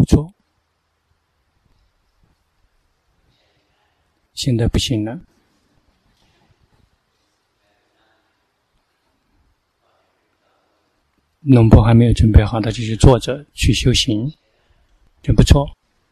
错。现在不行了，龙婆还没有准备好，他就去坐着去修行，真不错。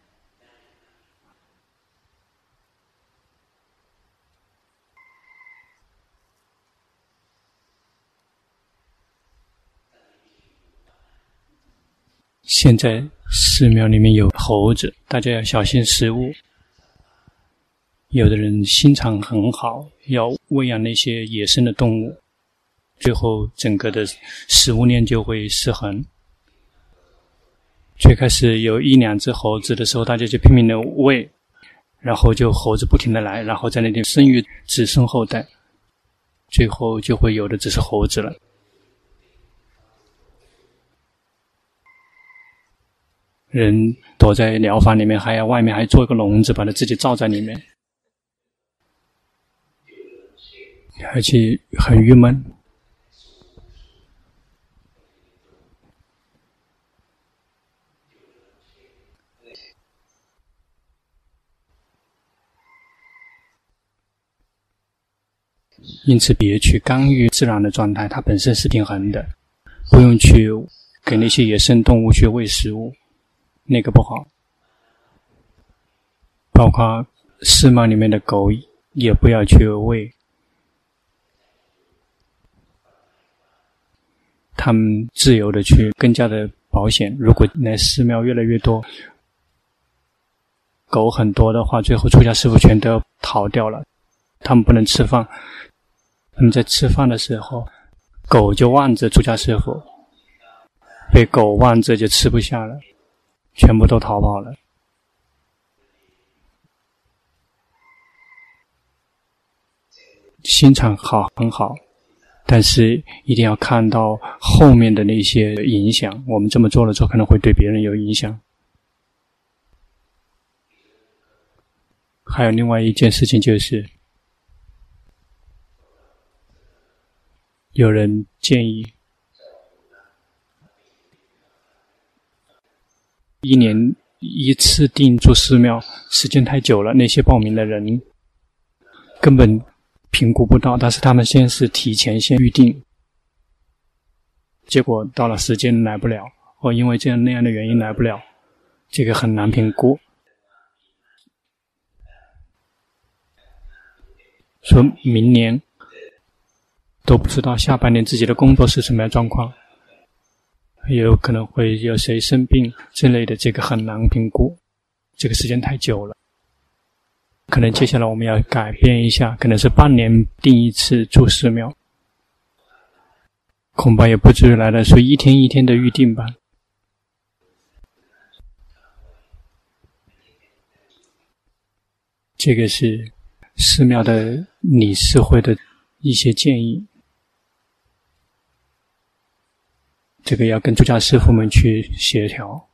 现在寺庙里面有猴子，大家要小心食物。有的人心肠很好，要喂养那些野生的动物，最后整个的食物链就会失衡。最开始有1、2只猴子的时候，大家就拼命的喂，然后就猴子不停的来，然后在那里生育子孙后代，最后就会有的只是猴子了。人躲在疗房里面，还要外面还做一个笼子，把它自己罩在里面，而且很郁闷。因此别去干预自然的状态，它本身是平衡的，不用去给那些野生动物去喂食物，那个不好。包括寺庙里面的狗也不要去喂，他们自由的去更加的保险。如果来寺庙越来越多，狗很多的话，最后出家师父全都要逃掉了，他们不能吃饭。他们在吃饭的时候，狗就望着出家师父，被狗望着就吃不下了，全部都逃跑了。心肠好很好，但是一定要看到后面的那些影响，我们这么做了之后可能会对别人有影响。还有另外一件事情，就是有人建议1年1次定住寺庙，时间太久了，那些报名的人根本评估不到，但是他们先是提前先预定，结果到了时间来不了，或因为这样那样的原因来不了，这个很难评估。说明年都不知道下半年自己的工作是什么样状况，也有可能会有谁生病之类的，这个很难评估，这个时间太久了。可能接下来我们要改变一下，可能是半年定1次住寺庙，恐怕也不至于来了，所以1天1天的预定吧。这个是寺庙的理事会的一些建议，这个要跟出家师父们去协调。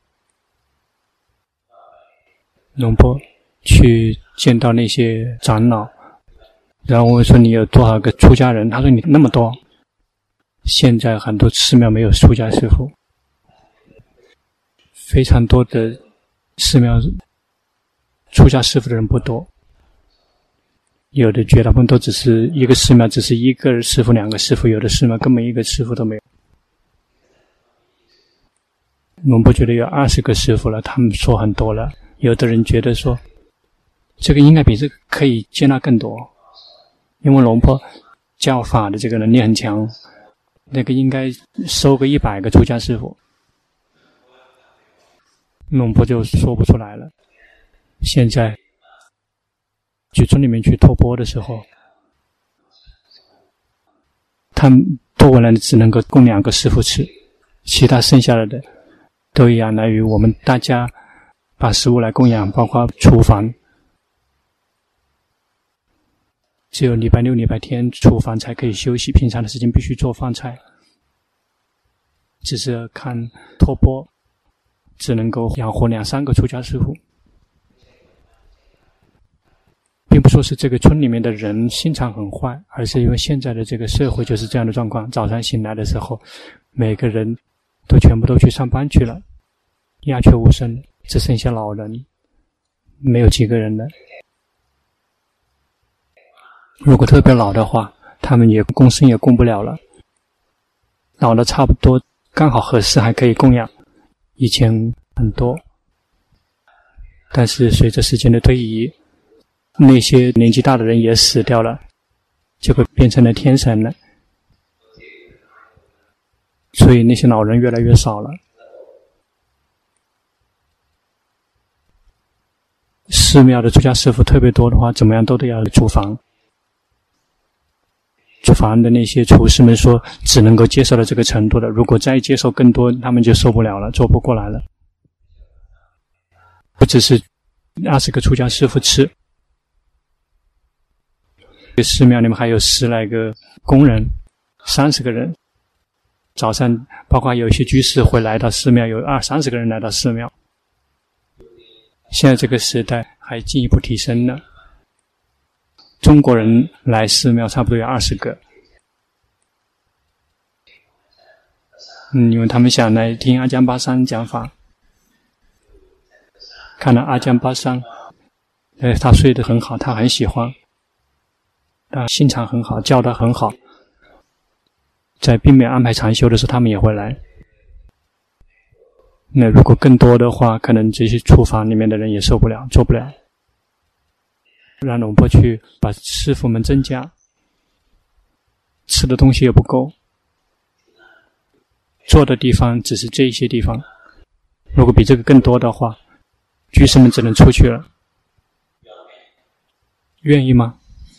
龙波去见到那些长老，然后我说你有多少个出家人？他说你那么多。现在很多寺庙没有出家师父，非常多的寺庙出家师父的人不多，有的绝大部分都只是一个寺庙只是1个师父2个师父，有的寺庙根本1个师父都没有。龙波觉得有20个师父了，他们说很多了。有的人觉得说这个应该比这个可以接纳更多，因为龙波教法的这个能力很强，那个应该收个100个出家师父。龙波就说不出来了。现在去村里面去托钵的时候，他们托过来的只能够供2个师父吃，其他剩下来的都仰赖于我们大家把食物来供养，包括厨房。只有礼拜6、礼拜天厨房才可以休息，平常的时间必须做饭菜。只是看托钵，只能够养活2、3个出家师父。并不说是这个村里面的人心肠很坏，而是因为现在的这个社会就是这样的状况。早上醒来的时候，每个人都全部都去上班去了，鸦雀无声。 只剩下老人，没有几个人了。如果特别老的话，他们也供生也供不了了，老的差不多刚好合适，还可以供养。以前很多，但是随着时间的推移，那些年纪大的人也死掉了，就会变成了天神了，所以那些老人越来越少了。寺庙的出家师父特别多的话，怎么样都得要住房。厨房的那些厨师们说，只能够接受到这个程度的，如果再接受更多，他们就受不了了，做不过来了。不只是20个出家师父吃，寺庙里面还有10来个工人，30个人。早上包括有一些居士会来到寺庙，有20-30个人来到寺庙。现在这个时代还进一步提升了。中国人来寺庙差不多有20个，因为他们想来听阿江巴桑讲法，看到阿江巴桑，他睡得很好，他很喜欢，他心肠很好，教得很好，在并没有安排禅修的时候，他们也会来。那如果更多的话，可能这些厨房里面的人也受不了，做不了。让龙婆去把师父们增加，吃的东西也不够，坐的地方只是这一些地方，如果比这个更多的话，居士们只能出去了。愿意吗？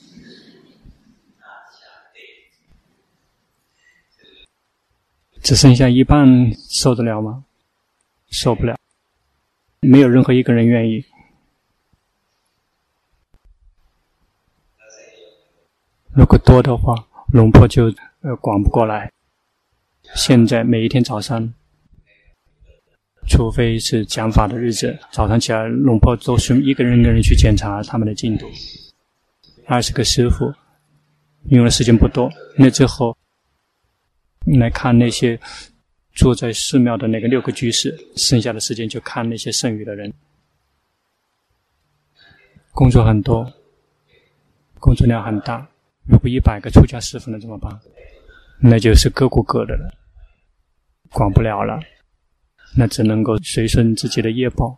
只剩下一半受得了吗？受不了，没有任何一个人愿意。如果多的话，龙婆就管不过来。现在每一天早上，除非是讲法的日子，早上起来龙婆都是一个人去检查他们的进度。20个师父，用的时间不多。那之后来看那些住在寺庙的那个6个居士，剩下的时间就看那些剩余的人。工作很多，工作量很大。如果100个出家师父，那怎么办？那就是各顾各的了，管不了了，那只能够随顺自己的业报。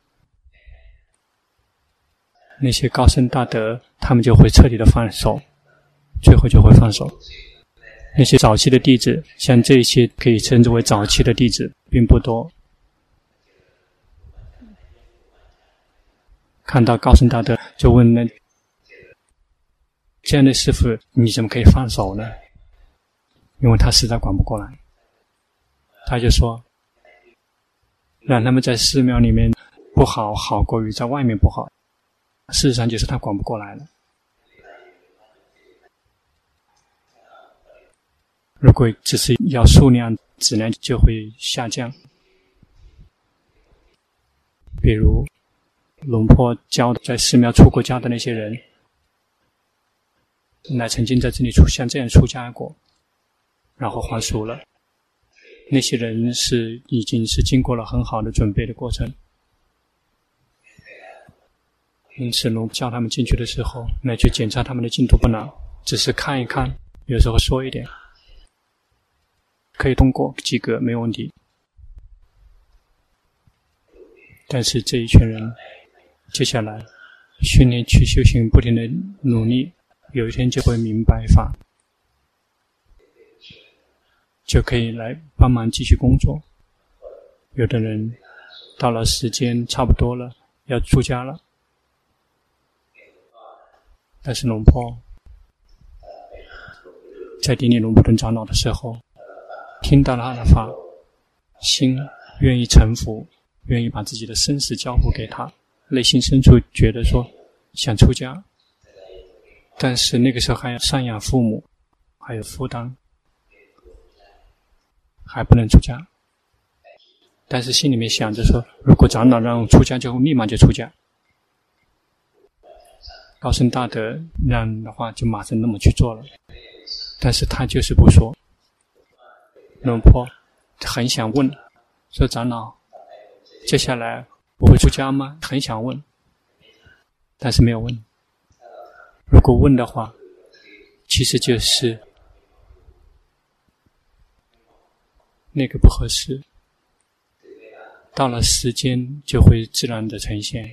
那些高僧大德，他们就会彻底的放手，最后就会放手。那些早期的弟子，像这些可以称之为早期的弟子，并不多。看到高僧大德，就问那这样的师父，你怎么可以放手呢？因为他实在管不过来。他就说，让他们在寺庙里面不好，好过于在外面不好。事实上就是他管不过来了。如果只是要数量，质量就会下降。比如龙婆教在寺庙出过家的那些人，那曾经在这里像这样出家过，然后还俗了。那些人已经是经过了很好的准备的过程，因此龙叫他们进去的时候，那去检查他们的进度不难，只是看一看，有时候说一点，可以通过及格没问题。但是这一群人接下来训练去修行，不停的努力，有一天就会明白法，就可以来帮忙继续工作。有的人到了时间差不多了，要出家了，但是龙婆在顶礼龙普顿长老的时候，听到了他的法，心愿意臣服，愿意把自己的生死交付给他，内心深处觉得说想出家，但是那个时候还要赡养父母，还有负担，还不能出家。但是心里面想着说，如果长老让我出家，就立马就出家。高僧大德让的话，就马上那么去做了。但是他就是不说。龙婆很想问，说长老，接下来我会出家吗？很想问，但是没有问。如果问的话，其实就是那个不合适，到了时间就会自然的呈现。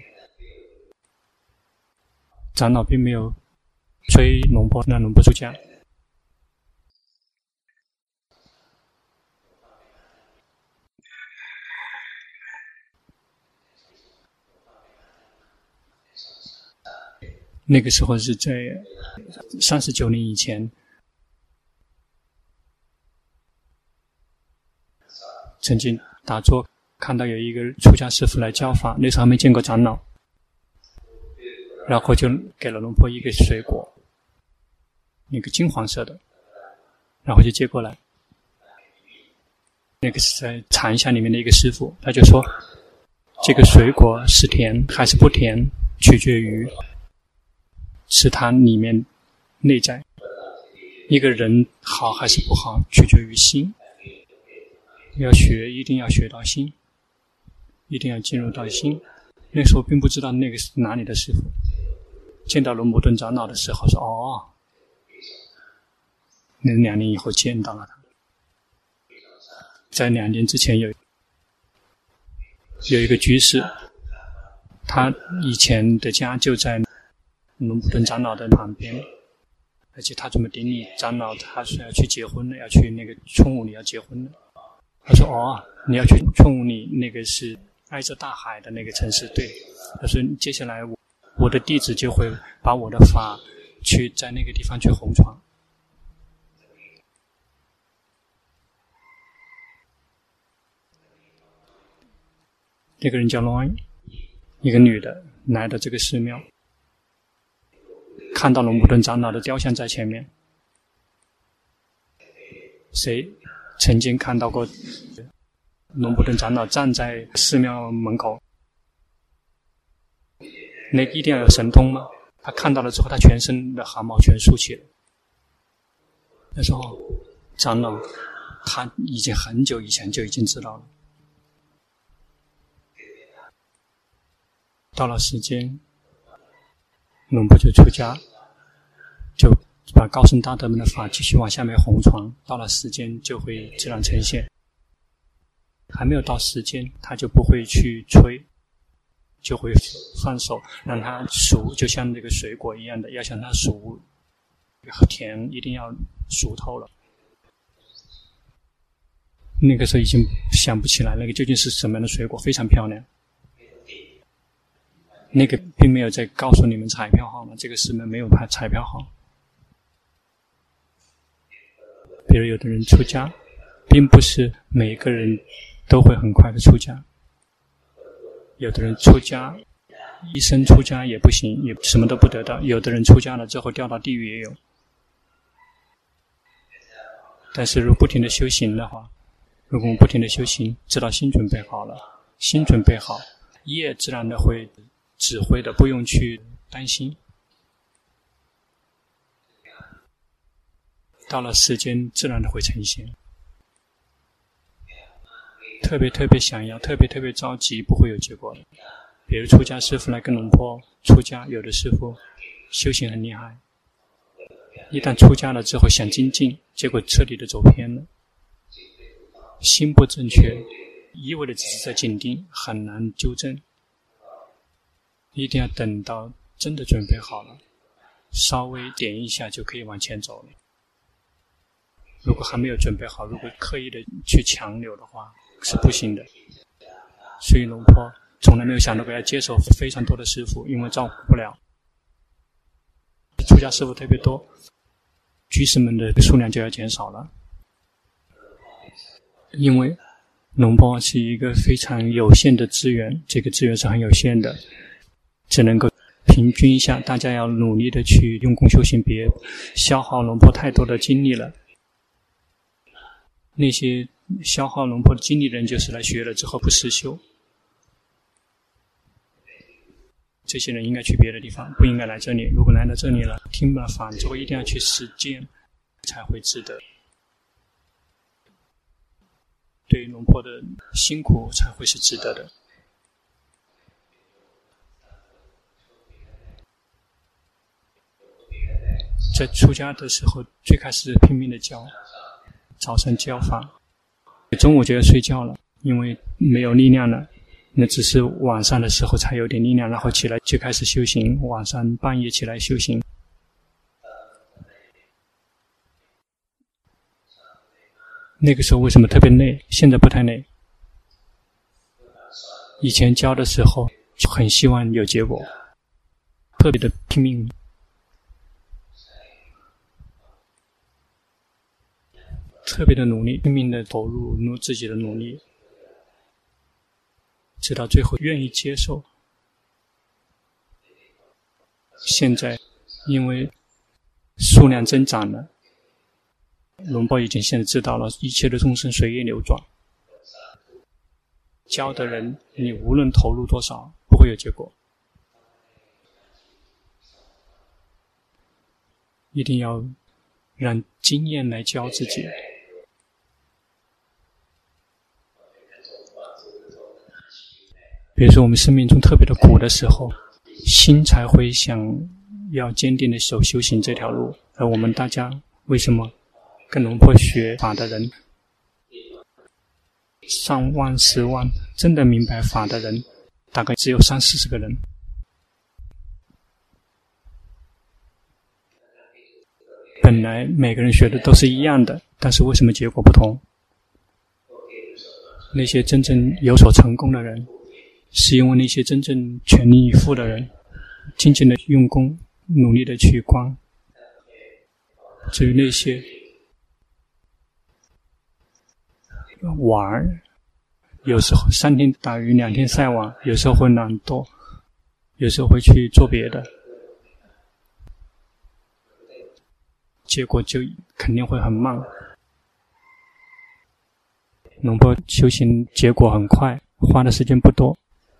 长老并没有催龙婆让龙婆出家。那个时候是在39年以前，曾经打坐看到有一个出家师父来教法，那时候还没见过长老，然后就给了龙婆一个水果，那个金黄色的，然后就接过来。那个是在禅相里面的一个师父，他就说这个水果是甜还是不甜，取决于是它里面内在。一个人好还是不好，取决于心。要学一定要学到心，一定要进入到心。那时候并不知道那个是哪里的师父，见到龙摩顿长老的时候说哦，那2年以后见到了他。在2年之前有一个居士，他以前的家就在龙摩顿长老的旁边，而且他准备顶礼长老，他说要去结婚了，要去那个春武里要结婚了。他说哦，你要去春武里，那个是挨着大海的那个城市。对，他说接下来我的弟子就会把我的法去在那个地方去弘传。那个人叫罗安，一个女的来到这个寺庙，看到龙摩顿长老的雕像在前面。谁曾经看到过龙摩顿长老站在寺庙门口？那一定要有神通吗？他看到了之后，他全身的汗毛全竖起了。他说长老他已经很久以前就已经知道了。到了时间，龙婆就出家，就把高僧大德们的法继续往下面弘传。到了时间就会自然呈现。还没有到时间，他就不会去催，就会放手让它熟，就像那个水果一样的，要想它熟甜，一定要熟透了。那个时候已经想不起来那个究竟是什么样的水果，非常漂亮。那个并没有在告诉你们彩票号码，这个寺庙没有拍彩票号。比如有的人出家，并不是每个人都会很快的出家，有的人出家一生出家也不行，也什么都不得到，有的人出家了之后掉到地狱也有。但是如果不停的修行的话，如果我们不停的修行，直到心准备好了，心准备好，业自然的会指挥的，不用去担心。到了时间自然的会呈现。特别想要，特别着急，不会有结果的。比如出家师父来跟龙婆出家，有的师父修行很厉害，一旦出家了之后想精进，结果彻底的走偏了，心不正确，一味的只是在紧盯，很难纠正。一定要等到真的准备好了，稍微点一下就可以往前走了。如果还没有准备好，如果刻意的去强留的话，是不行的。所以龙婆从来没有想到过要接受非常多的师父，因为照顾不了。出家师父特别多，居士们的数量就要减少了。因为龙婆是一个非常有限的资源，这个资源是很有限的，只能够平均一下，大家要努力的去用功修行，别消耗龙婆太多的精力了。那些消耗龙婆的精力的人，就是来学了之后不实修。这些人应该去别的地方，不应该来这里。如果来到这里了，听了法之后一定要去实践，才会值得。对龙婆的辛苦才会是值得的。 在出家的时候，最开始拼命的教，早晨教法，中午就要睡觉了，因为没有力量了。那只是晚上的时候才有点力量，然后起来就开始修行，晚上半夜起来修行。那个时候为什么特别累？现在不太累。以前教的时候就很希望有结果，特别的拼命，特别的努力，拼命的投入自己的努力，直到最后愿意接受。现在因为数量增长了，龙波已经现在知道了一切的众生随业流转，教的人你无论投入多少不会有结果，一定要让经验来教自己。比如说我们生命中特别的苦的时候，心才会想要坚定的修行这条路。而我们大家为什么跟龙婆学法的人上万10万，真的明白法的人大概只有30-40个人。本来每个人学的都是一样的，但是为什么结果不同？那些真正有所成功的人，是因为那些真正全力以赴的人静静的用功，努力的去观。至于那些玩，有时候3天打鱼2天晒网，有时候会懒惰，有时候会去做别的，结果就肯定会很慢。龙波修行结果很快，花的时间不多。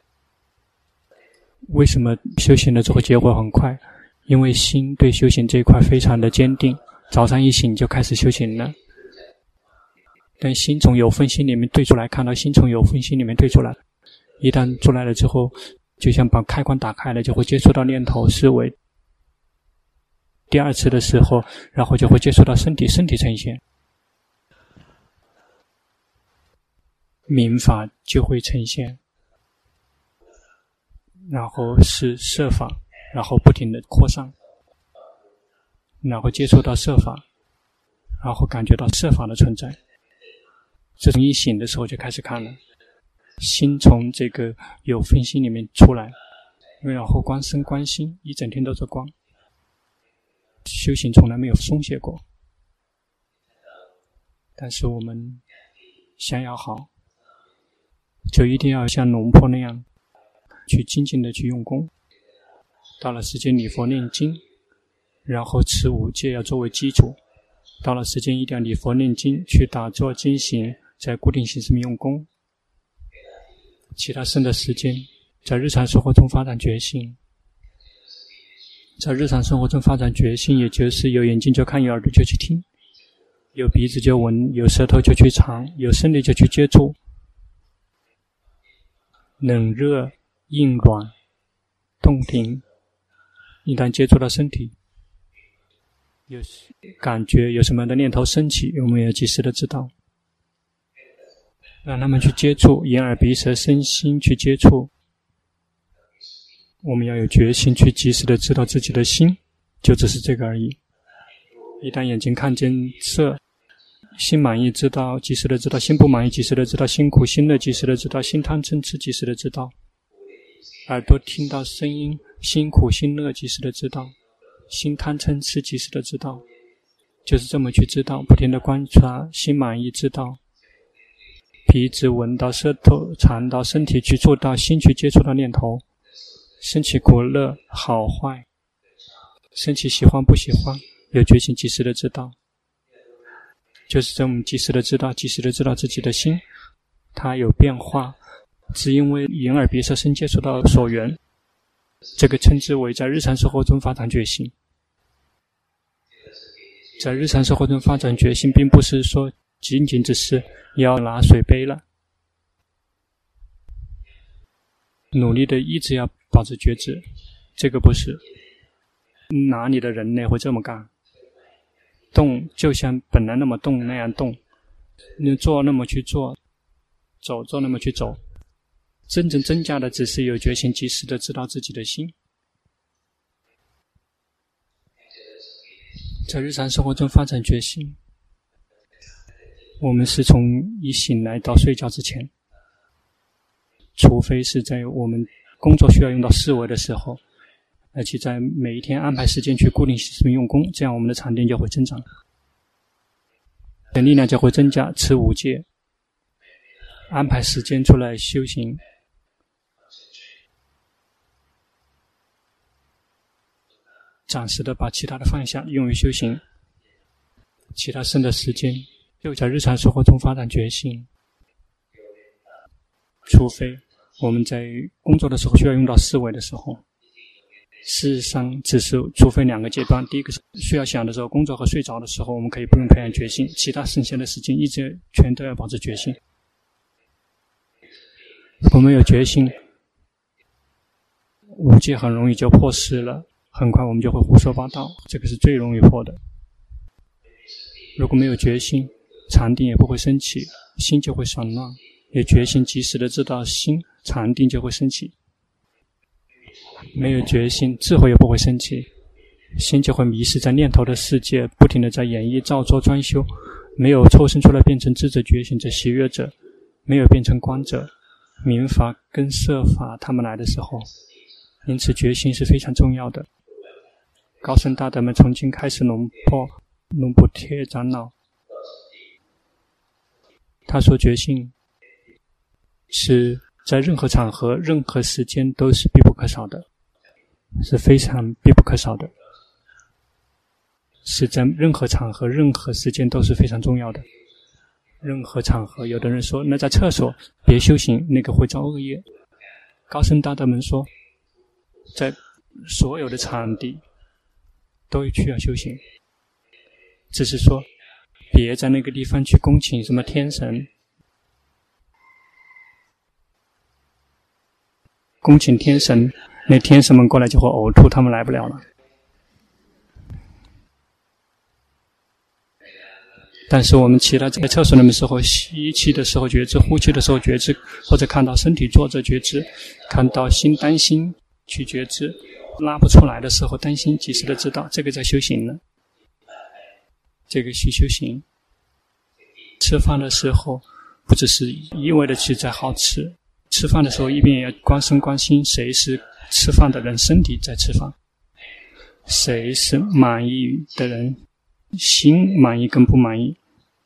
为什么修行了之后结果很快？因为心对修行这一块非常的坚定，早上一醒就开始修行了。但心从有分心里面对出来，看到心从有分心里面对出来，一旦出来了之后，就像把开关打开了，就会接触到念头思维。第二次的时候，然后就会接触到身体呈现，明法就会呈现，然后是色法，然后不停的扩散，然后接触到色法，然后感觉到色法的存在。这从一醒的时候就开始看了，心从这个有分心里面出来，然后观身观心，一整天都是光。修行从来没有松懈过，但是我们想要好，就一定要像龙婆那样去精进的去用功。到了时间礼佛念经，然后持5戒要作为基础，到了时间一定要礼佛念经，去打坐经行，在固定形式用功。其他剩的时间在日常生活中发展觉性，在日常生活中发展觉性，也就是有眼睛就看，有耳朵就去听，有鼻子就闻，有舌头就去尝，有身体就去接触，冷热硬软动停，一旦接触到身体，有感觉有什么的念头升起，我们要及时的知道，让他们去接触，眼耳鼻舌身心去接触。我们要有决心去及时的知道自己的心，就只是这个而已。一旦眼睛看见色，心满意知道，及时的知道；心不满意，及时的知道；心苦心乐，及时的知道；心贪嗔痴，及时的知道；耳朵听到声音，心苦心乐，及时的知道；心贪嗔痴，及时的知道。就是这么去知道，不停的观察，心满意知道，鼻子闻到，舌头尝到，身体去触到，心去接触到念头，升起苦乐好坏，升起喜欢不喜欢，有决心及时的知道。就是这么及时的知道，及时的知道自己的心它有变化，只因为眼耳鼻舌身接触到所缘，这个称之为在日常生活中发展觉性。在日常生活中发展觉性，并不是说仅仅只是要拿水杯了，努力的一直要保持觉知，这个不是哪里的人类会这么干。 动就像本来那么动那样动，你做那么去做，走那么去走。真正增加的只是有决心，及时的知道自己的心。在日常生活中发展决心，我们是从一醒来到睡觉之前，除非是在我们工作需要用到思维的时候，而且在每一天安排时间去固定时用功，这样我们的禅定就会增长，力量就会增加。持五戒，安排时间出来修行，暂时的把其他的放下，用于修行，其他剩的时间就在日常生活中发展决心。除非我们在工作的时候需要用到思维的时候，事实上只是除非两个阶段，第一个是需要想的时候，工作和睡着的时候我们可以不用培养决心，其他剩下的时间一直全都要保持决心。如果没有决心，五戒很容易就破失了，很快我们就会胡说八道，这个是最容易破的。如果没有决心，禅定也不会升起，心就会散乱。有决心及时的知道心，禅定就会升起。没有决心，智慧也不会升起，心就会迷失在念头的世界，不停的在演绎造作专修，没有抽身出来变成智者觉醒者喜悦者，没有变成观者，明法跟色法他们来的时候，因此决心是非常重要的。高僧大德们从今开始，龙普贴长老他说决心是在任何场合任何时间都是必不可少的，是非常必不可少的，是在任何场合任何时间都是非常重要的。任何场合，有的人说那在厕所别修行，那个会造恶业。高僧大德们说在所有的场地都需要修行，只是说别在那个地方去恭请什么天神，恭请天神，那天神们过来就会呕吐，他们来不了了。但是我们其他在厕所里面的时候，吸气的时候觉知，呼气的时候觉知，或者看到身体坐着觉知，看到心担心去觉知，拉不出来的时候担心及时的知道，这个在修行呢。这个是修行。吃饭的时候不只是一味的去在好吃，吃饭的时候一边也要观身观心，谁是吃饭的人身体在吃饭，谁是满意的人心满意跟不满意。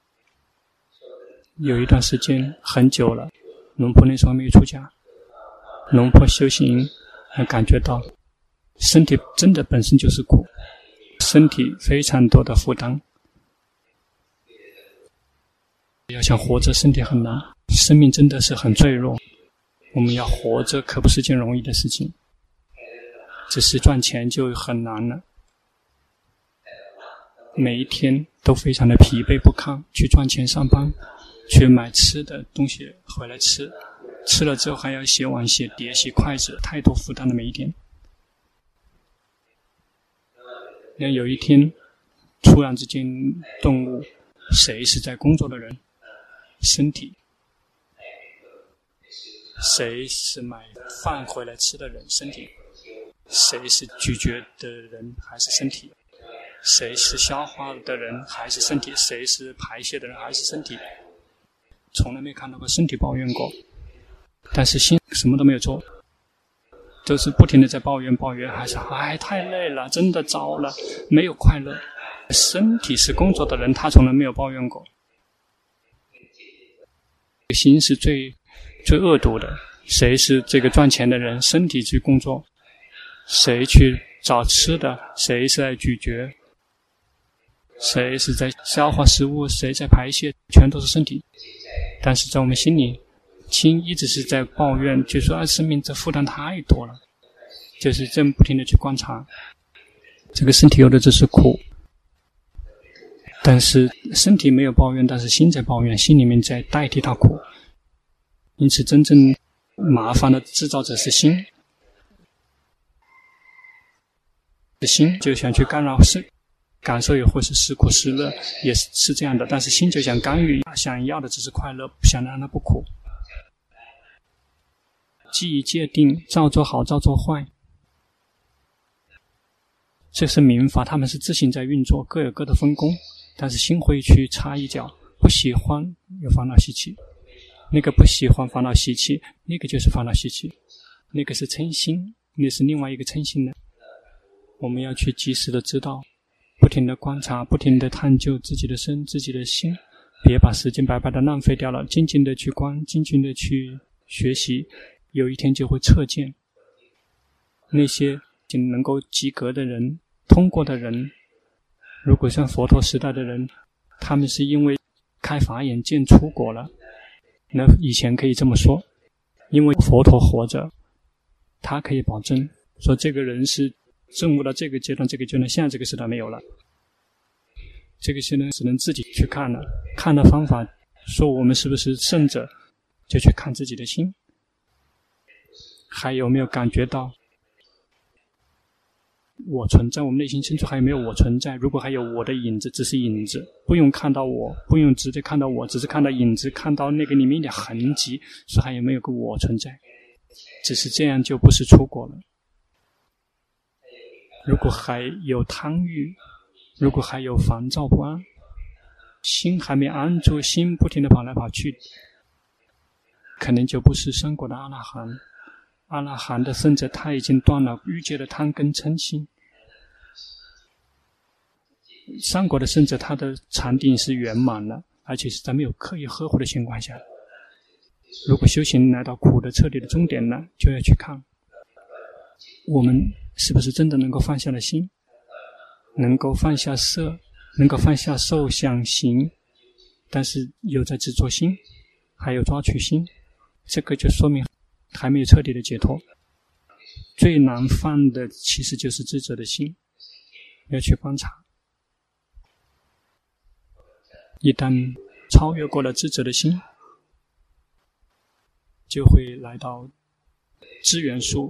有一段时间很久了，龙婆那时候没有出家，龙婆修行感觉到身体真的本身就是苦，身体非常多的负担，要想活着身体很难，生命真的是很脆弱，我们要活着可不是件容易的事情，只是赚钱就很难了，每一天都非常的疲惫不堪，去赚钱上班，去买吃的东西回来吃，吃了之后还要洗碗洗碟洗筷子，太多负担了每一天。那有一天突然之间顿悟，谁是在工作的人？身体。谁是买饭回来吃的人？身体。谁是咀嚼的人？还是身体？谁是消化的人？还是身体？谁是排泄的人？还是身体？从来没看到过身体抱怨过，但是心什么都没有做，都是不停的在抱怨，还是太累了，真的糟了，没有快乐。身体是工作的人，他从来没有抱怨过。心是最恶毒的，谁是这个赚钱的人？身体去工作，谁去找吃的？谁是在咀嚼？谁是在消化食物？谁在排泄？全都是身体。但是在我们心里，心一直是在抱怨，就说生命这负担太多了，就是这么不停的去观察，这个身体有的只是苦，但是身体没有抱怨，但是心在抱怨，心里面在代替它苦，因此真正麻烦的制造者是心，心就想去干感受也会是时苦时乐，也是这样的。但是心就想干预，想要的只是快乐，不想让它不苦。基于界定，照做好，照做坏。这是民法，他们是自行在运作，各有各的分工，但是心会去插一脚，不喜欢有烦恼习气，那个不喜欢烦恼习气，那个就是烦恼习气，那个是嗔心，那是另外一个嗔心的。我们要去及时的知道，不停的观察，不停的探究自己的身，自己的心，别把时间白白的浪费掉了，静静的去观，静静的去学习，有一天就会测见那些能够及格的人，通过的人。如果像佛陀时代的人，他们是因为开法眼见出果了，那以前可以这么说，因为佛陀活着，他可以保证说这个人是证悟到这个阶段，这个阶段，现在这个时代没有了，这个现在只能自己去看了。看的方法说我们是不是圣者，就去看自己的心，还有没有感觉到我存在，我们内心深处还有没有我存在。如果还有我的影子，只是影子，不用看到我，不用直接看到我，只是看到影子，看到那个里面的痕迹，说还有没有个我存在，只是这样就不是出果了。如果还有贪欲，如果还有烦躁不安，心还没安住，心不停地跑来跑去，可能就不是三果的阿那含。阿那含的圣者，他已经断了欲界的贪跟嗔心。三果的圣者，他的禅定是圆满了，而且是在没有刻意呵护的情况下。如果修行来到苦的彻底的终点了，就要去看我们是不是真的能够放下了心，能够放下色，能够放下受想行，但是有在执着心，还有抓取心，这个就说明还没有彻底的解脱。最难放的其实就是智者的心，要去观察。一旦超越过了智者的心，就会来到知元素，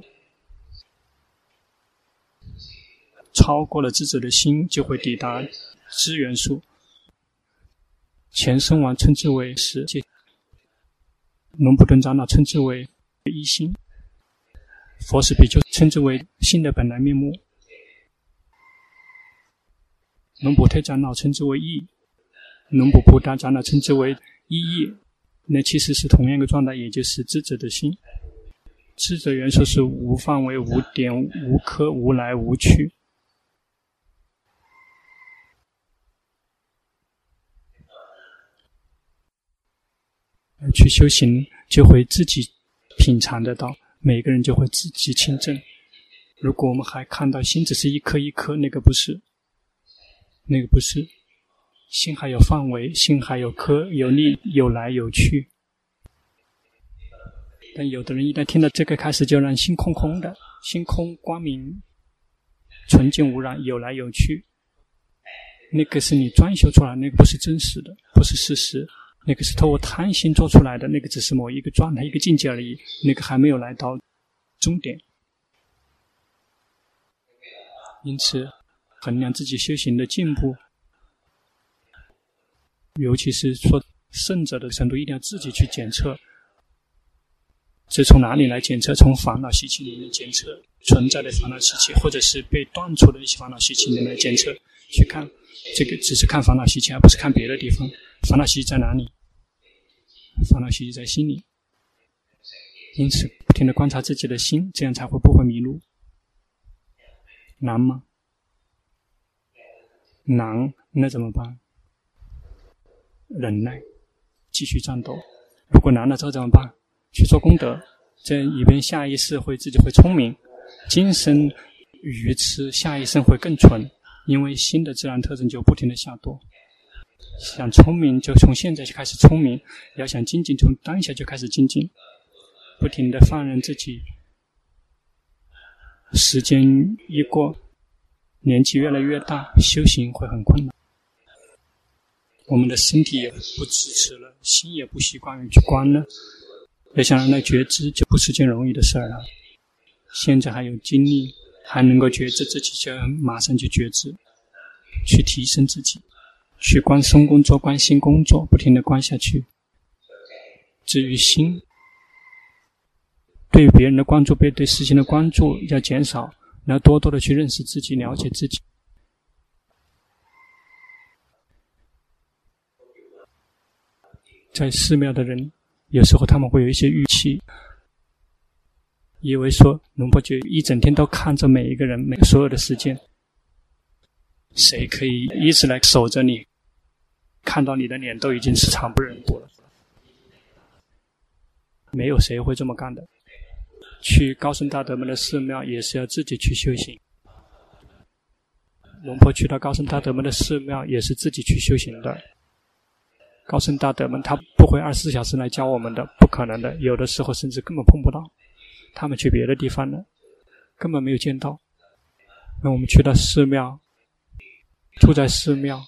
超过了智者的心，就会抵达知元素。前生王称之为世界，龙普顿长老称之为一心，佛史比丘称之为心的本来面目，龙普特长老称之为义，龙普普达长老称之为一义。那其实是同样一个状态，也就是智者的心。智者元素是无范围、无点、无刻、无来、无去。去修行就会自己品尝得到，每个人就会自己亲证。如果我们还看到心只是一颗一颗，那个不是，那个不是。心还有范围，心还有颗，有力，有来有去。但有的人一旦听到这个开始，就让心空空的，心空光明纯净无染，有来有去，那个是你专修出来，那个不是真实的，不是事实，那个是透过贪心做出来的，那个只是某一个状态，一个境界而已，那个还没有来到终点。因此衡量自己修行的进步，尤其是说圣者的程度，一定要自己去检测。是从哪里来检测？从烦恼习气里面检测存在的烦恼习气，或者是被断除的一些烦恼习气里面来检测，去看这个只是看烦恼习气，而不是看别的地方。烦恼习气在哪里？烦恼习气在心里。因此不停地观察自己的心，这样才会不会迷路。难吗？难，那怎么办？忍耐，继续战斗。如果难了之后怎么办？去做功德，这里边下一世自己会聪明，今生愚痴，下一生会更蠢，因为心的自然特征就不停地下堕。想聪明就从现在就开始聪明，要想精进从当下就开始精进，不停地放任自己。时间一过，年纪越来越大，修行会很困难。我们的身体也不支持了，心也不习惯于去观了，要想让它觉知就不是件容易的事了。现在还有精力，还能够觉知自己，就马上去觉知。 去提升自己，去观身工作、观心工作，不停地观下去。至于心，对别人的关注、对事情的关注要减少，然后多多的去认识自己、了解自己。在寺庙的人，有时候他们会有一些预期，以为说龙婆就一整天都看着每一个人，所有的时间，谁可以一直来守着你，看到你的脸都已经是惨不忍睹了。没有谁会这么干的。去高僧大德们的寺庙也是要自己去修行。龙婆去到高僧大德们的寺庙也是自己去修行的。高僧大德们他不会24小时来教我们的，不可能的，有的时候甚至根本碰不到，他们去别的地方了，根本没有见到。那我们去到寺庙，住在寺庙，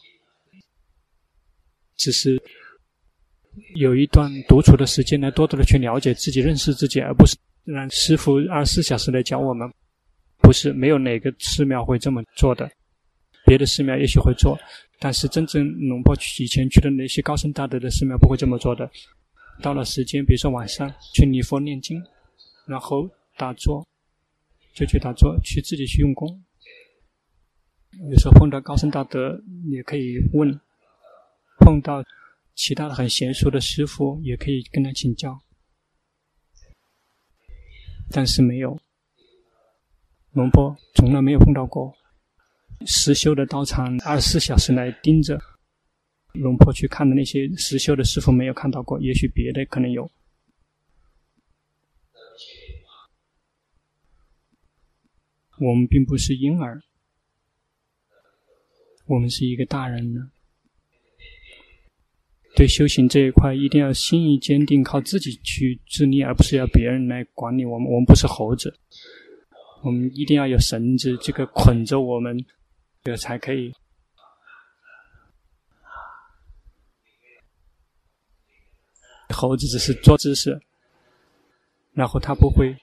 只是有一段独处的时间来多多的去了解自己、认识自己，而不是让师父24小时来教我们。不是，没有哪个寺庙会这么做的。别的寺庙也许会做，但是真正龙婆以前去的那些高僧大德的寺庙不会这么做的。到了时间，比如说晚上去礼佛念经，然后打坐，就去打坐，去自己去用功。有时候碰到高僧大德也可以问，碰到其他的很娴熟的师父也可以跟他请教，但是没有，龙婆从来没有碰到过实修的道场24小时来盯着。龙婆去看的那些实修的师父没有看到过，也许别的可能有。我们并不是婴儿，我们是一个大人呢。对修行这一块一定要心意坚定，靠自己去自立，而不是要别人来管理我们。我们不是猴子，我们一定要有绳子，这个捆着我们，这个才可以。猴子只是做姿势，然后他不会。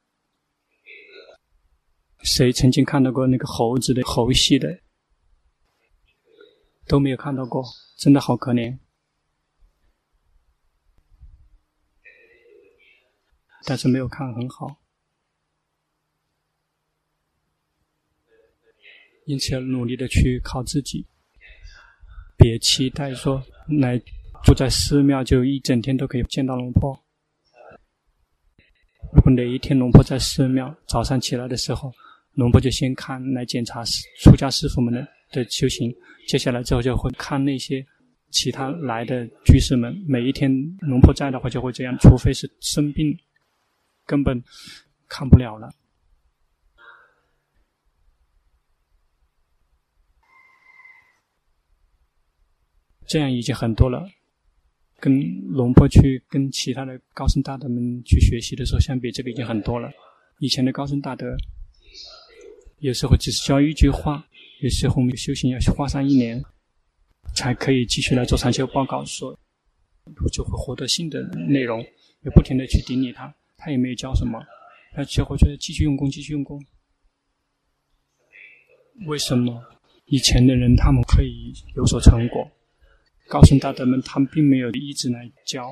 谁曾经看到过那个猴子的猴戏的？都没有看到过，真的好可怜。但是没有看很好，因此要努力的去靠自己，别期待说来住在寺庙就一整天都可以见到龙婆。如果哪一天龙婆在寺庙，早上起来的时候，龙婆就先看来检查出家师父们的修行，接下来之后就会看那些其他来的居士们。每一天龙婆在的话就会这样，除非是生病根本看不了了。这样已经很多了，跟龙婆去跟其他的高僧大德们去学习的时候相比，这个已经很多了。以前的高僧大德有时候只是教一句话，有时候我们修行要花上1年才可以继续来做禅修报告，说就会获得新的内容，也不停的去顶礼他，他也没有教什么，他就会觉得继续用功，继续用功。为什么以前的人他们可以有所成果？高僧大德们他们并没有一直来教，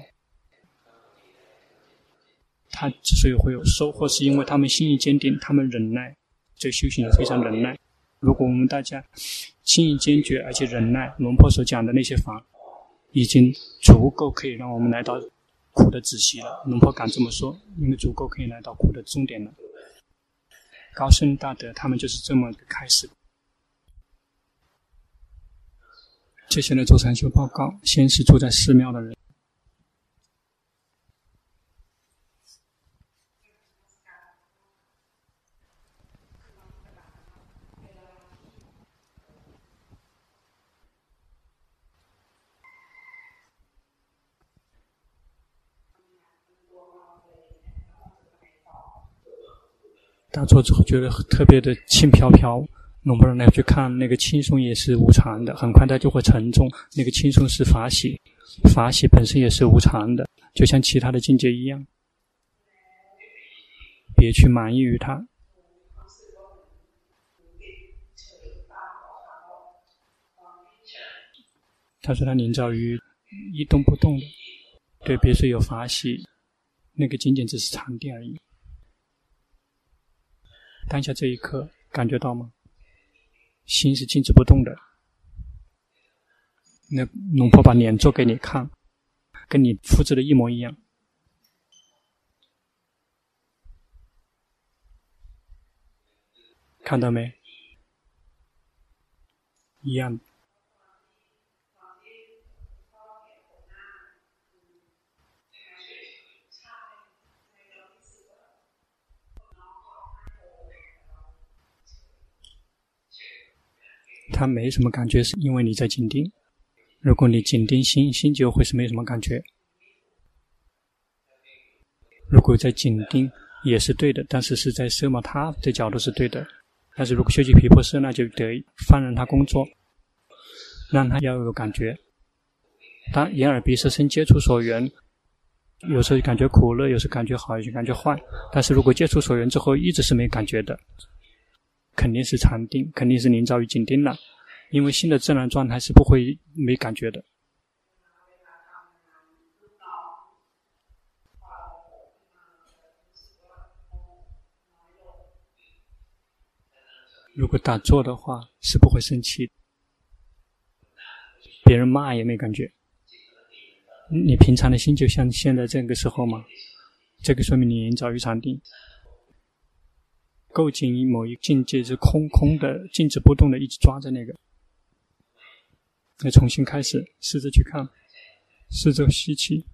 他之所以会有收获，是因为他们心意坚定，他们忍耐，这修行人非常忍耐。如果我们大家心意坚决而且忍耐，龙婆所讲的那些法已经足够可以让我们来到苦的止息了。龙婆敢这么说，因为足够可以来到苦的终点了。高僧大德他们就是这么开始。接下来做禅修报告，先是住在寺庙的人。打坐之后觉得特别的轻飘飘，龙婆让他去看那个轻松也是无常的，很快它就会沉重。那个轻松是法喜，法喜本身也是无常的，就像其他的境界一样。别去满意于它。 他说他凝照于一动不动的，对，比如说有法喜，那个仅仅只是禅定而已。当下这一刻感觉到吗？心是静止不动的。那龙婆把脸做给你看，跟你复制的一模一样。看到没？一样。他没什么感觉，是因为你在紧盯。如果你紧盯心，心就会是没什么感觉。如果在紧盯也是对的，但是是在奢摩他的角度是对的。但是如果修习毗婆舍，那就得放任他工作，让他要有感觉。当眼耳鼻舌身接触所缘，有时候感觉苦乐，有时候感觉好，有时候感觉坏。但是如果接触所缘之后一直是没感觉的，肯定是禅定，肯定是凝照于紧盯了。因为心的自然状态是不会没感觉的。如果打坐的话是不会生气，别人骂也没感觉。你平常的心就像现在这个时候吗？这个说明你凝照于禅定。够进于某一境界是空空的，静止不动的，一直抓着那个。那重新开始，试着去看，试着吸气，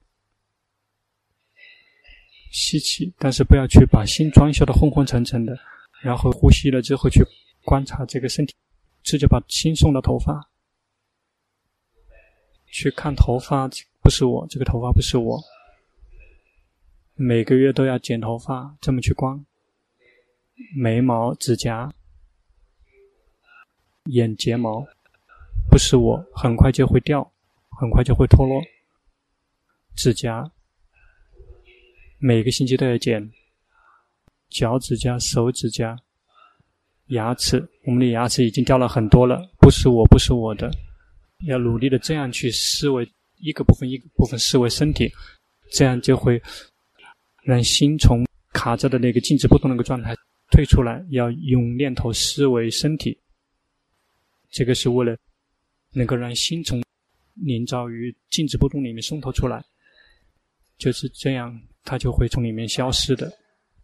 吸气，但是不要去把心装修的昏昏沉沉的，然后呼吸了之后去观察这个身体，直接把心送到头发，去看头发不是我，这个头发不是我，每个月都要剪头发，这么去观眉毛、指甲、眼睫毛不是我，很快就会掉，很快就会脱落。指甲每个星期都要剪，脚指甲、手指甲、牙齿，我们的牙齿已经掉了很多了，不是我，不是我的，要努力的这样去视为一个部分一个部分视为身体，这样就会让心从卡着的那个静止不动那个状态退出来，要用念头视为身体。这个是为了能够让心从凝照于静止不动里面松脱出来，就是这样它就会从里面消失的。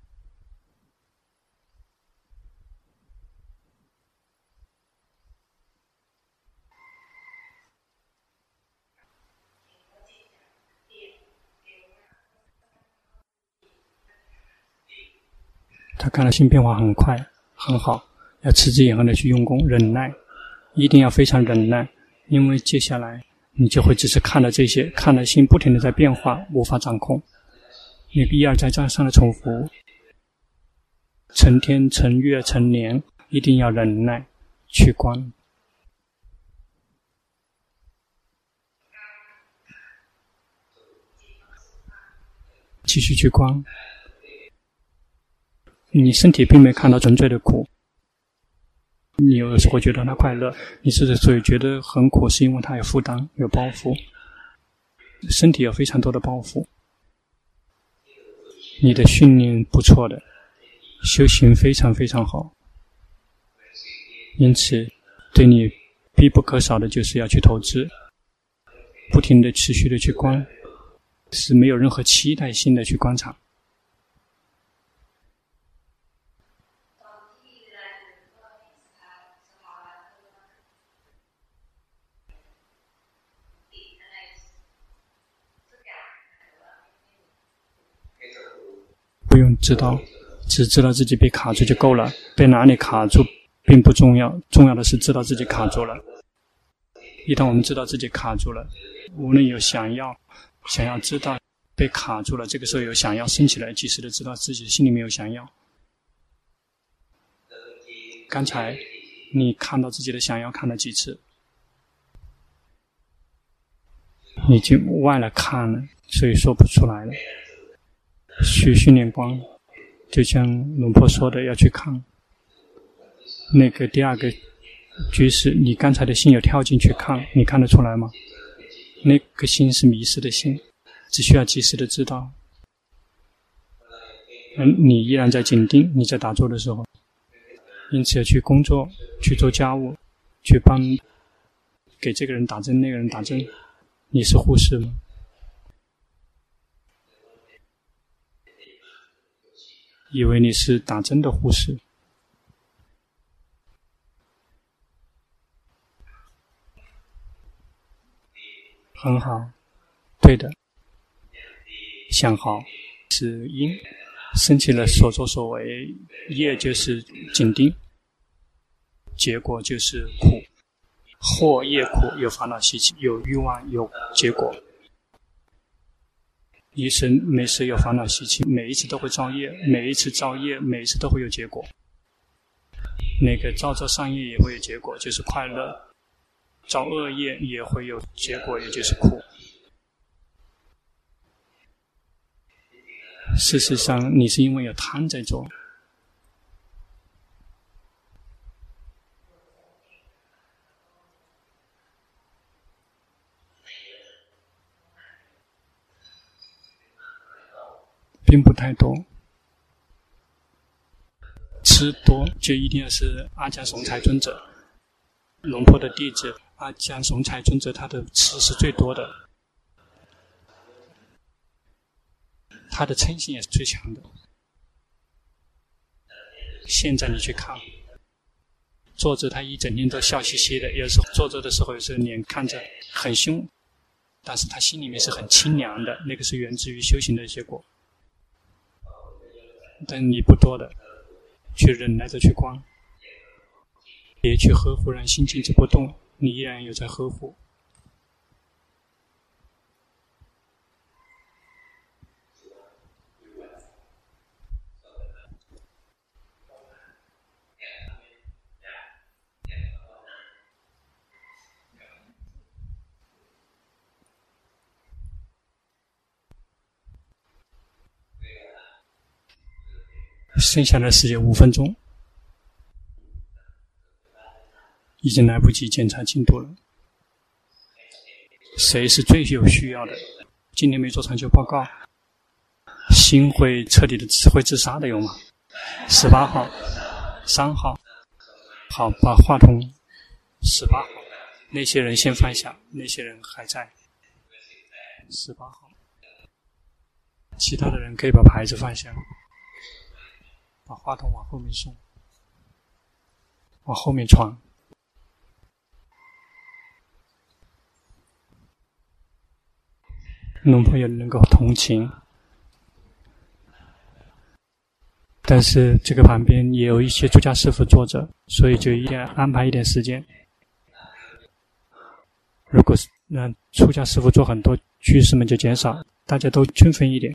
他看到心变化很快很好，要持之以恒的去用功，忍耐，一定要非常忍耐，因为接下来你就会只是看了这些，看了心不停的在变化，无法掌控，你一而再再三的重复，成天成月成年，一定要忍耐去观。继续去观，你身体并没看到纯粹的苦，你有时候觉得它快乐，你之所以觉得很苦，是因为它有负担有包袱，身体有非常多的包袱。你的训练不错的，修行非常非常好，因此对你必不可少的就是要去投资，不停的持续的去观，是没有任何期待性的去观察。不用知道，只知道自己被卡住就够了，被哪里卡住并不重要，重要的是知道自己卡住了。一旦我们知道自己卡住了，无论有想要知道被卡住了，这个时候有想要升起来，及时的知道自己心里面有想要。刚才你看到自己的想要看了几次？你已经忘了看了，所以说不出来了。去训练光，就像龙婆说的，要去看那个第二个居士，你刚才的心有跳进去看，你看得出来吗？那个心是迷失的心，只需要及时的知道。你依然在紧盯，你在打坐的时候，因此要去工作，去做家务，去帮给这个人打针，那个人打针，你是护士吗？以为你是打针的护士。很好，对的，想好是因，升起了所作所为，业就是紧盯，结果就是苦，祸业苦，有烦恼习气，有欲望，有结果。一生没事有烦恼习气，每一次都会造业，每一次造业，每一次都会有结果。那个造作善业也会有结果，就是快乐；造恶业也会有结果，也就是苦。事实上，你是因为有贪在做。并不太多，吃多就一定要是阿姜怂财尊者，龙婆的弟子阿姜怂财尊者，他的吃是最多的，他的嗔心也是最强的。现在你去看，坐着他一整天都笑嘻嘻的，有时候坐着的时候，有时候脸看着很凶，但是他心里面是很清凉的，那个是源自于修行的结果。但你不多的去忍耐着去观，别去呵护，让心静止不动，你依然有在呵护。剩下的时间5分钟，已经来不及检查进度了。谁是最有需要的？今天没做长久报告，心会彻底的会自杀的有吗？18号、3号，好，把话筒18号，那些人先放下，那些人还在。18号，其他的人可以把牌子放下。把话筒往后面送，往后面传。龙婆也能够同情，但是这个旁边也有一些出家师父坐着，所以就一定要安排一点时间。如果是让出家师父做很多，居士们就减少，大家都均分一点。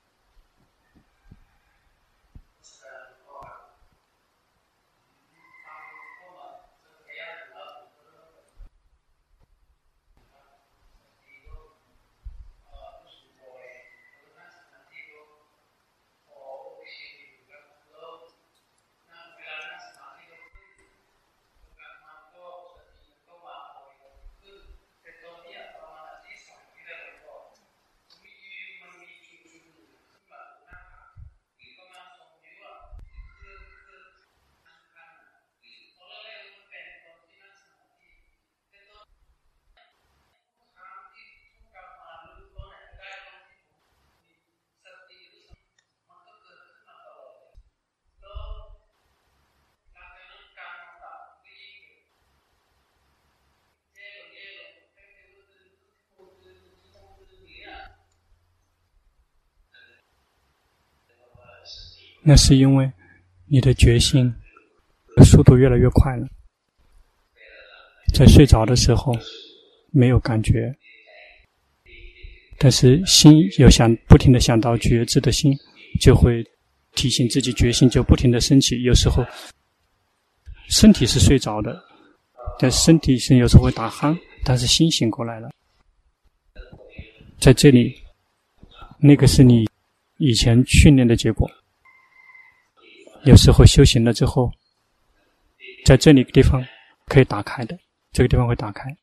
那是因为你的觉性的速度越来越快了。在睡着的时候没有感觉，但是心有不停地想到觉知的心，就会提醒自己觉性就不停地升起。有时候身体是睡着的，但身体是有时候会打鼾，但是心醒过来了。在这里，那个是你以前训练的结果。有时候修行了之后，在这里地方可以打开的，这个地方会打开。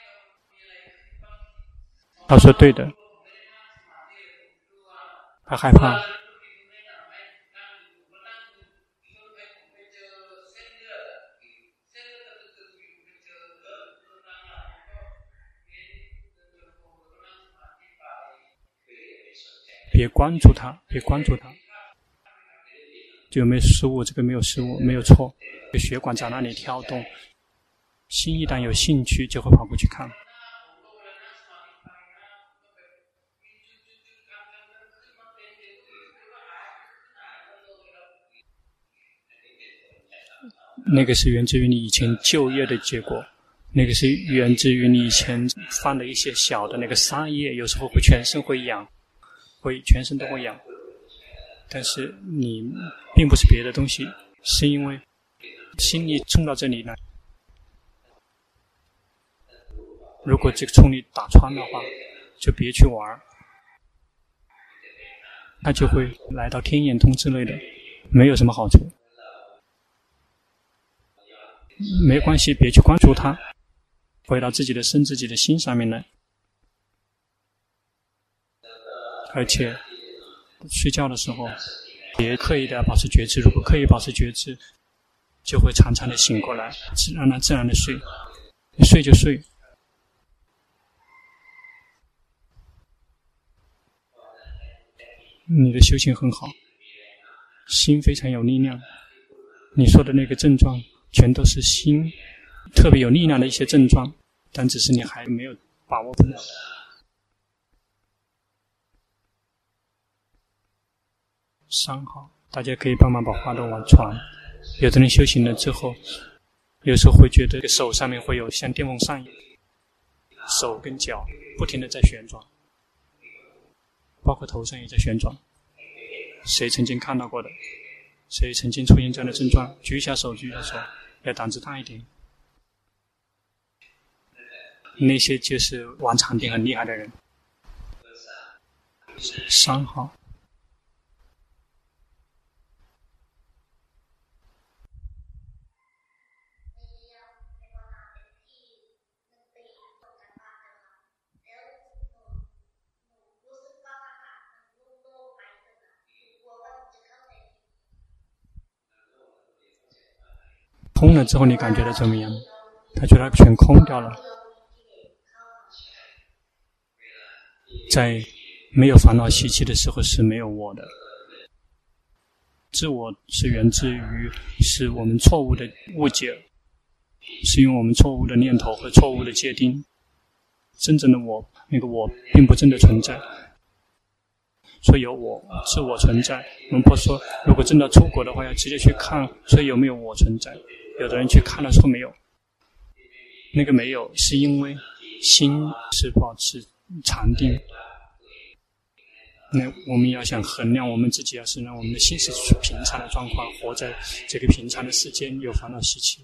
他说对的，他害怕。别关注它，别关注它。就没有失误，这个没有失误，没有错。血管在那里跳动，心一旦有兴趣，就会跑过去看。那个是源自于你以前旧业的结果，那个是源自于你以前犯的一些小的那个杀业，有时候会全身会痒，会全身都会痒。但是你并不是别的东西，是因为心力冲到这里来。如果这个冲力打穿的话，就别去玩，它就会来到天眼通之类的，没有什么好处。没关系，别去关注它，回到自己的身、自己的心上面来。而且睡觉的时候别刻意的保持觉知，如果刻意保持觉知，就会常常的醒过来，让它自然的睡，你睡就睡。你的修行很好，心非常有力量。你说的那个症状全都是心特别有力量的一些症状，但只是你还没有把握不了。3号，大家可以帮忙把话都往传。有的人修行了之后，有时候会觉得手上面会有像电风扇一样，手跟脚不停地在旋转，包括头上也在旋转。谁曾经看到过的？谁曾经出现这样的症状？举一下手，举一下手，要胆子大一点。那些就是玩禅定很厉害的人。3号。空了之后你感觉到怎么样？他觉得全空掉了。在没有烦恼习气的时候是没有我的。自我是源自于是我们错误的误解，是因为我们错误的念头和错误的界定。真正的我，那个我并不真的存在。所以有我，自我存在。我们不说如果真的出国的话要直接去看，所以有没有我存在。有的人去看了说没有，那个没有是因为心是保持禅定。那我们要想衡量我们自己，要是让我们的心是平常的状况，活在这个平常的世间，有烦恼习气。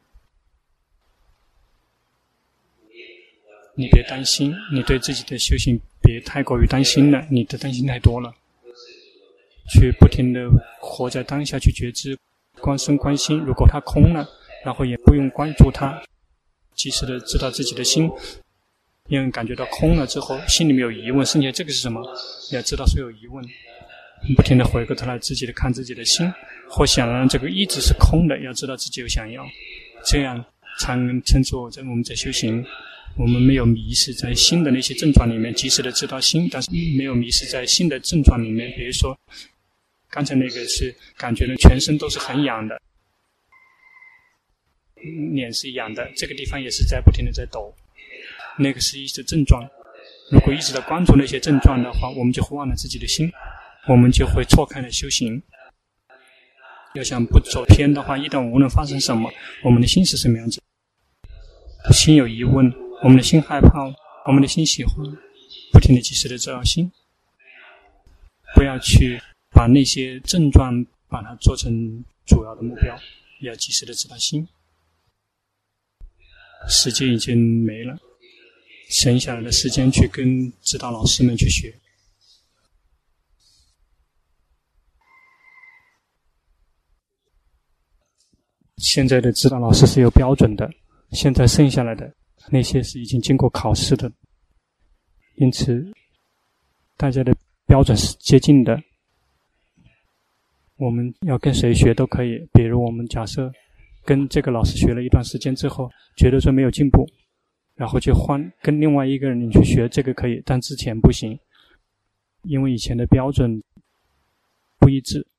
你别担心，你对自己的修行别太过于担心了，你的担心太多了。去不停地活在当下，去觉知观身观心，如果它空了，然后也不用关注它，及时的知道自己的心。因为感觉到空了之后，心里面有疑问，剩下这个是什么？你要知道所有疑问，不停的回过头来自己的看自己的心，或想让这个一直是空的，要知道自己有想要，这样才能称作我们在修行。我们没有迷失在心的那些症状里面，及时的知道心，但是没有迷失在心的症状里面。比如说刚才那个是感觉呢全身都是很痒的，脸是痒的，这个地方也是在不停的在抖，那个是一些症状。如果一直在关注那些症状的话，我们就会忘了自己的心，我们就会错开了修行。要想不走偏的话，一旦无论发生什么，我们的心是什么样子，心有疑问，我们的心害怕，我们的心喜欢，不停的及时的知道心，不要去把那些症状把它做成主要的目标，要及时的知道心。时间已经没了，剩下来的时间去跟指导老师们去学。现在的指导老师是有标准的， 现在剩下来的那些是已经经过考试的，因此大家的标准是接近的。我们要跟谁学都可以，比如我们假设跟这个老师学了一段时间之后，觉得说没有进步，然后就换跟另外一个人去学，这个可以，但之前不行，因为以前的标准不一致。